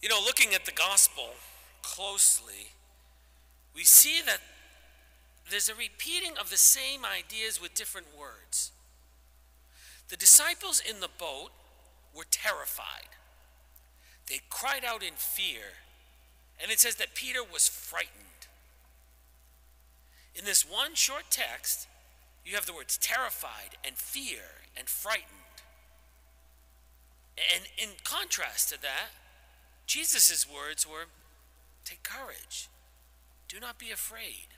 Looking at the gospel closely, we see that there's a repeating of the same ideas with different words. The disciples in the boat were terrified. They cried out in fear, and it says that Peter was frightened. In this one short text, you have the words terrified and fear and frightened. And in contrast to that, Jesus' words were, take courage, do not be afraid.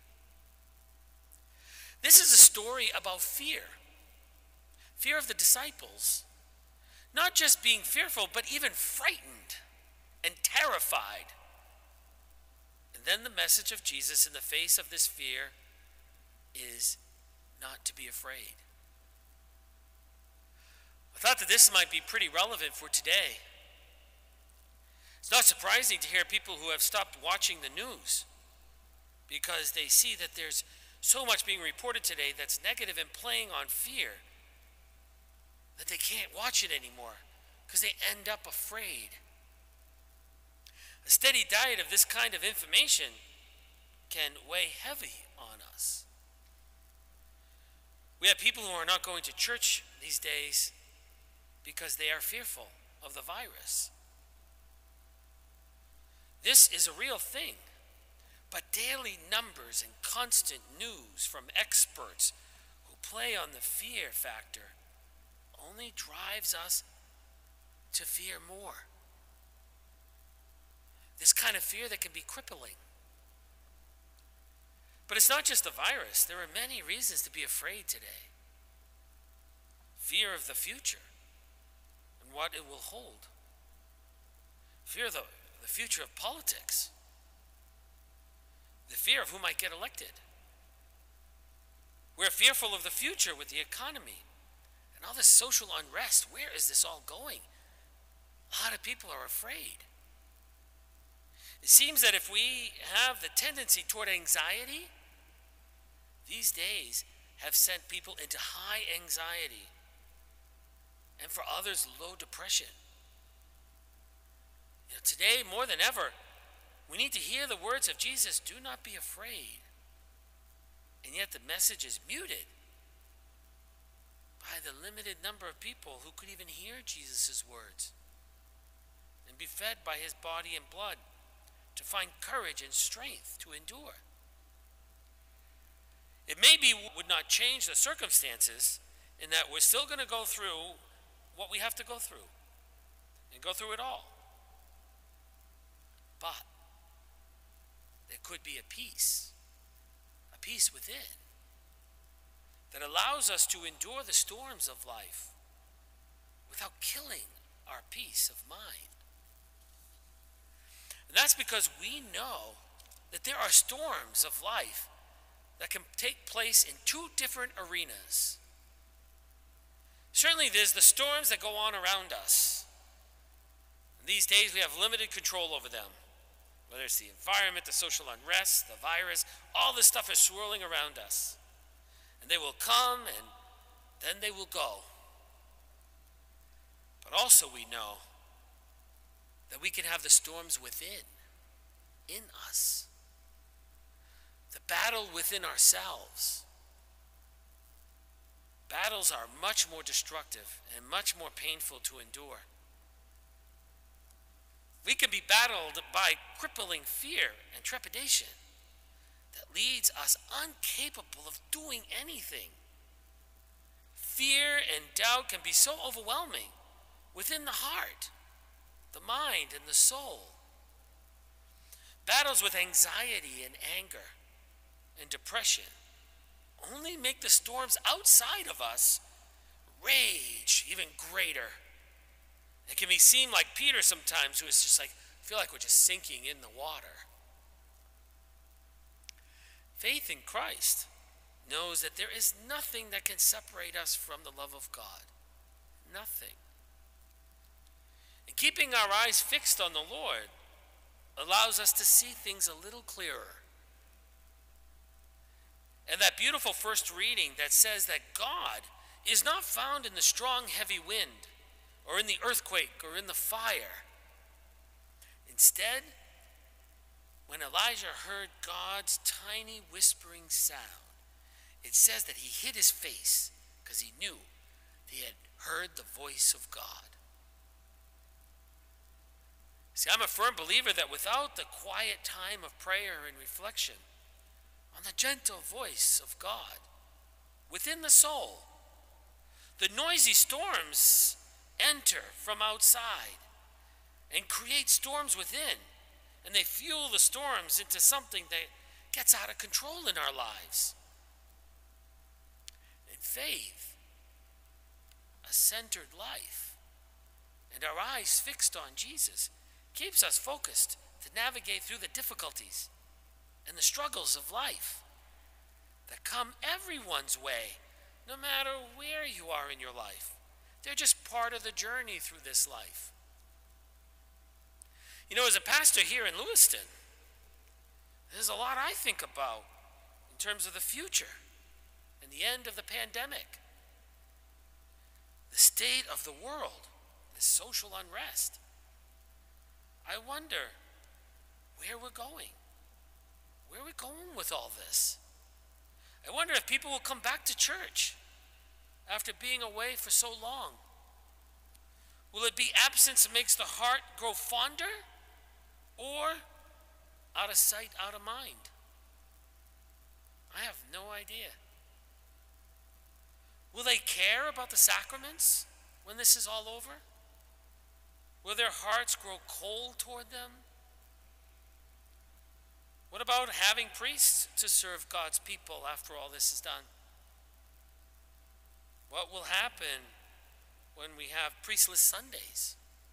This is a story about fear. Fear of the disciples, not just being fearful, but even frightened and terrified. And then the message of Jesus in the face of this fear is not to be afraid. I thought that this might be pretty relevant for today. It's not surprising to hear people who have stopped watching the news because they see that there's so much being reported today that's negative and playing on fear that they can't watch it anymore because they end up afraid. A steady diet of this kind of information can weigh heavy on us. We have people who are not going to church these days because they are fearful of the virus. This is a real thing, but daily numbers and constant news from experts who play on the fear factor only drives us to fear more. This kind of fear that can be crippling. But it's not just the virus. There are many reasons to be afraid today. Fear of the future and what it will hold. Fear of the future of politics. The fear of who might get elected. We're fearful of the future with the economy and all this social unrest. Where is this all going? A lot of people are afraid. It seems that if we have the tendency toward anxiety, these days have sent people into high anxiety and for others low depression. Today, more than ever, we need to hear the words of Jesus, do not be afraid. And yet the message is muted by the limited number of people who could even hear Jesus' words and be fed by his body and blood to find courage and strength to endure. It maybe would not change the circumstances in that we're still going to go through what we have to go through and go through it all. But there could be a peace within that allows us to endure the storms of life without killing our peace of mind. And that's because we know that there are storms of life that can take place in two different arenas. Certainly there's the storms that go on around us. These days we have limited control over them. Whether it's the environment, the social unrest, the virus, all this stuff is swirling around us. And they will come and then they will go. But also we know that we can have the storms within, in us. The battle within ourselves. Battles are much more destructive and much more painful to endure. We can be battled by crippling fear and trepidation that leads us incapable of doing anything. Fear and doubt can be so overwhelming within the heart, the mind, and the soul. Battles with anxiety and anger and depression only make the storms outside of us rage even greater. It can seem like Peter sometimes, who is just like, I feel like we're just sinking in the water. Faith in Christ knows that there is nothing that can separate us from the love of God. Nothing. And keeping our eyes fixed on the Lord allows us to see things a little clearer. And that beautiful first reading that says that God is not found in the strong, heavy wind, or in the earthquake, or in the fire. Instead, when Elijah heard God's tiny whispering sound, it says that he hid his face because he knew he had heard the voice of God. See, I'm a firm believer that without the quiet time of prayer and reflection on the gentle voice of God within the soul, the noisy storms enter from outside and create storms within, and they fuel the storms into something that gets out of control in our lives. And faith, a centered life, and our eyes fixed on Jesus keeps us focused to navigate through the difficulties and the struggles of life that come everyone's way, no matter where you are in your life. They're just part of the journey through this life. You know, as a pastor here in Lewiston, there's a lot I think about in terms of the future and the end of the pandemic, the state of the world, the social unrest. I wonder where we're going. Where are we going with all this? I wonder if people will come back to church after being away for so long. Will it be absence that makes the heart grow fonder, or out of sight, out of mind? I have no idea. Will they care about the sacraments when this is all over? Will their hearts grow cold toward them? What about having priests to serve God's people after all this is done? What will happen when we have priestless Sundays?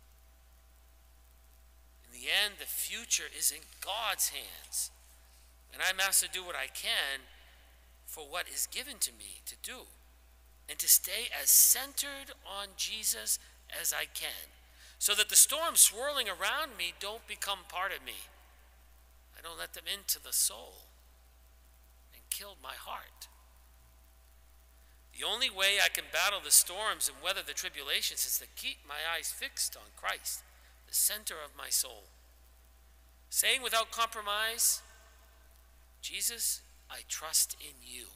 In the end, the future is in God's hands, and I'm asked to do what I can for what is given to me to do, and to stay as centered on Jesus as I can, so that the storms swirling around me don't become part of me. I don't let them into the soul and kill my heart. The only way I can battle the storms and weather the tribulations is to keep my eyes fixed on Christ, the center of my soul. Saying without compromise, Jesus, I trust in you.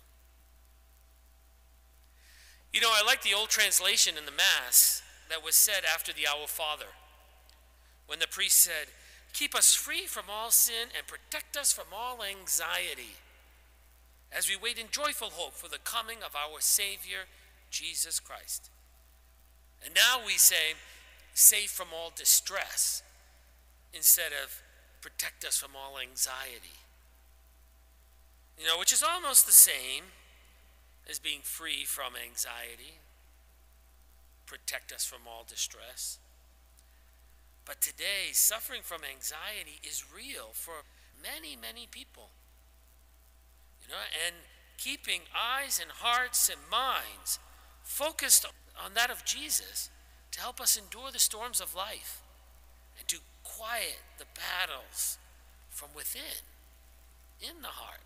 You know, I like the old translation in the Mass that was said after the Our Father, when the priest said, "Keep us free from all sin and protect us from all anxiety, as we wait in joyful hope for the coming of our Savior, Jesus Christ." And now we say, "Safe from all distress," instead of "protect us from all anxiety." You know, which is almost the same as being free from anxiety, protect us from all distress. But today, suffering from anxiety is real for many, many people. You know, and keeping eyes and hearts and minds focused on that of Jesus to help us endure the storms of life and to quiet the battles from within, in the heart.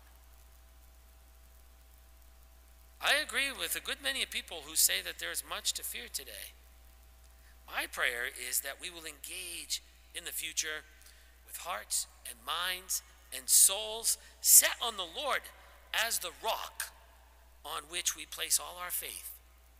I agree with a good many people who say that there is much to fear today. My prayer is that we will engage in the future with hearts and minds and souls set on the Lord as the rock on which we place all our faith.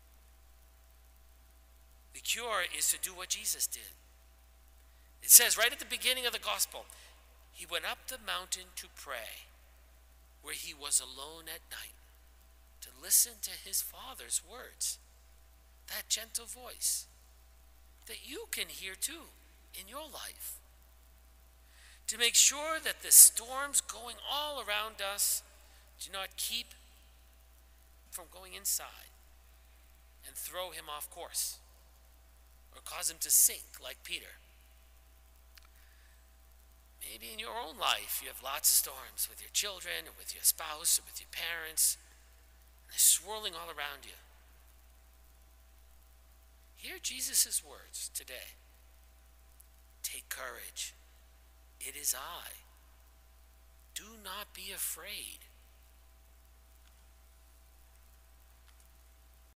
The cure is to do what Jesus did. It says right at the beginning of the gospel, he went up the mountain to pray, where he was alone at night, to listen to his Father's words, that gentle voice that you can hear too in your life, to make sure that the storms going all around us do not keep from going inside and throw him off course or cause him to sink like Peter. Maybe in your own life you have lots of storms with your children or with your spouse or with your parents. They're swirling all around you. Hear Jesus' words today. Take courage. It is I. Do not be afraid.